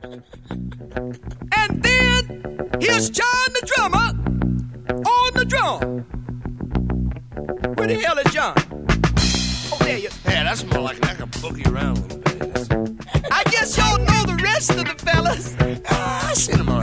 And then here's John the drummer on the drum. Where the hell is John? Oh, there you. Hey, that's more like I can boogie around a little bit. I guess y'all know the rest of the fellas. I seen him